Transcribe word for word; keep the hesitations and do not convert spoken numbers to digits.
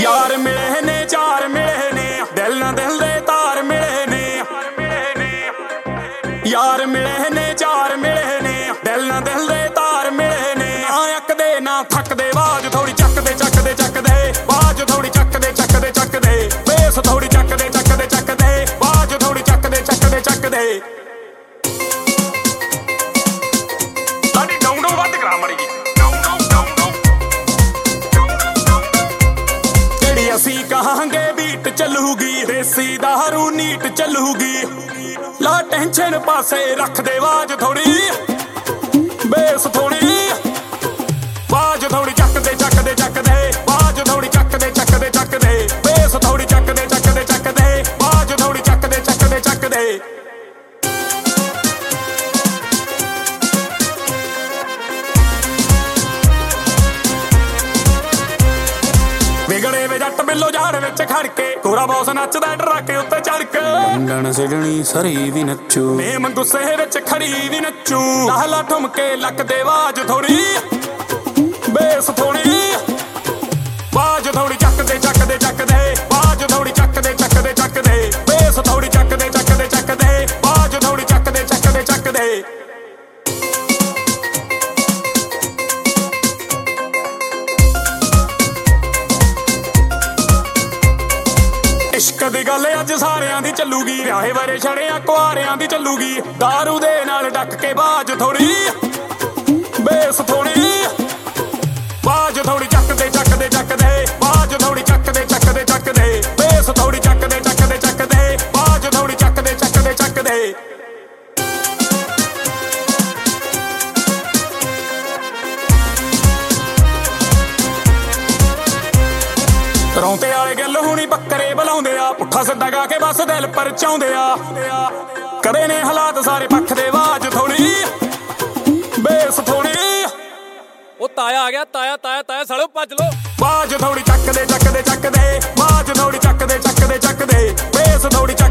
यार मिले ने चार मिले ने दिल ना दिल दे तार मिले ने यार मिले ने चार मिले ने दिल ना दिल दे तार मिले ने अक दे ना थक दे आवाज थोड़ी चक दे चक दे चक दे आवाज थोड़ी चक दे चक दे चक दे बेस थोड़ी चक दे चक दे चक दे आवाज थोड़ी चक दे चक दे चक दे लाडी डाउन डाउन ਵੱਧ ਕਰਾ ਮੜੀ ਅਸੀਂ ਕਹਾਂਗੇ ਬੀਟ ਚੱਲੂਗੀ ਦੇਸੀ ਦਾਰੂ ਨੀਟ ਚੱਲੂਗੀ ਲਾ ਟੈਨਸ਼ਨ ਪਾਸੇ ਰੱਖ ਦੇ ਆਵਾਜ਼ ਥੋੜੀ ਬੇਸ ਥੋੜੀ ਆਵਾਜ਼ ਥੋੜੀ ਚੱਕ ਦੇ ਚੱਕ ਦੇ ਚੱਕ ਦੇ ਆਵਾਜ਼ ਥੋੜੀ ਚੱਕ ਦੇ ਚੱਕ ਦੇ ਚੱਕ ਦੇ ਬੇਸ ਥੋੜੀ ਚੱਕ ਦੇ ਚੱਕ ਦੇ ਚੱਕ ਦੇ ਆਵਾਜ਼ ਥੋੜੀ ਚੱਕ ਦੇ ਚੱਕ ਦੇ ਚੱਕ ਦੇ ਵਿਗੜੇ ਵੇ ਜੱਟ ਬਿੱਲੋ ਝਾੜ ਵਿੱਚ ਖੜ ਕੇ ਕੋਰਾ ਬੌਸ ਨੱਚਦਾ ਟਰੱਕ ਉੱਤੇ ਚੜ ਕੇ ਲੰਡਨ ਸਿਡਨੀ ਸਰੀ ਵੀ ਨੱਚੂ ਮੇਮ ਗੁੱਸੇ ਵਿੱਚ ਖੜੀ ਵੀ ਨੱਚੂ ਲਾਹਲਾ ਠੁਮਕੇ ਲੱਕ ਦੇ ਆਵਾਜ਼ ਥੋੜੀ ਬੇਸ ਥੋੜੀ ਆਵਾਜ਼ ਥੋੜੀ ਚੱਕ ਦੇ ਚੱਕ ਦੇ ਚੱਕ ਦੇ ਆਵਾਜ਼ ਥੋੜੀ ਚੱਕ ਦੇ ਚੱਕ ਦੇ ਚੱਕ ਦੇ ਬੇਸ ਥੋੜੀ ਚੱਕ ਦੇ ਚੱਕ ਦੇ ਚੱਕ ਦੇ ਆਵਾਜ਼ ਥੋੜੀ ਚੱਕ ਦੇ ਚੱਕ ਦੇ ਚੱਕ ਦੇ ਇਸ਼ਕ ਦੀ ਗੱਲ ਅੱਜ ਸਾਰਿਆਂ ਦੀ ਚੱਲੂਗੀ ਵਿਆਹੇ ਬਾਰੇ ਛੜਿਆਂ ਕੁਆਰਿਆਂ ਦੀ ਚੱਲੂਗੀ ਦਾਰੂ ਦੇ ਨਾਲ ਡੱਕ ਕੇ ਬਾਜ ਥੋੜੀ ਬੇਸ ਥੋੜੀ ਬਾਜ ਥੋੜੀ ਚੱਕ ਦੇ ਚੱਕ ਦੇ ਚੱਕ ਦੇ ਬਾਜ ਥੋੜੀ ਚੱਕ ਦੇ ਚੱਕ ਦੇ ਚੱਕ ਦੇ ਬੇਸ ਥੋੜੀ ਚੱਕ ਦੇ ਚੱਕ ਦੇ ਚੱਕ ਦੇ ਬਾਜ ਥੋੜੀ ਚੱਕ ਦੇ ਚੱਕ ਦੇ ਚੱਕ ਦੇ ਰੌਂਤੇ ਵਾਲੇ ਗੱਲ ਹੁਣੀ ਬੱਕਰੇ ਬੁਲਾਉਂਦੇ ਆ ਪੁੱਠਾ ਸਿੱਧਾ ਗਾ ਕੇ ਬਸ ਦਿਲ ਪਰ ਚਾਉਂਦੇ ਆ ਕਰੇ ਨੇ ਹਾਲਾਤ ਸਾਰੇ ਪੱਖ ਦੇ ਆਵਾਜ਼ ਥੋੜੀ ਬੇਸ ਥੋੜੀ ਉਹ ਤਾਇਆ ਆ ਗਿਆ ਤਾਇਆ ਤਾਇਆ ਤਾਇਆ ਸਾਲੋ ਭੱਜ ਲੋ ਆਵਾਜ਼ ਥੋੜੀ ਚੱਕ ਦੇ ਚੱਕ ਦੇ ਚੱਕ ਦੇ ਆਵਾਜ਼ ਥੋੜੀ ਚੱਕ ਦੇ ਚੱਕ ਦੇ ਚੱਕ ਦੇ ਬੇਸ ਥੋੜੀ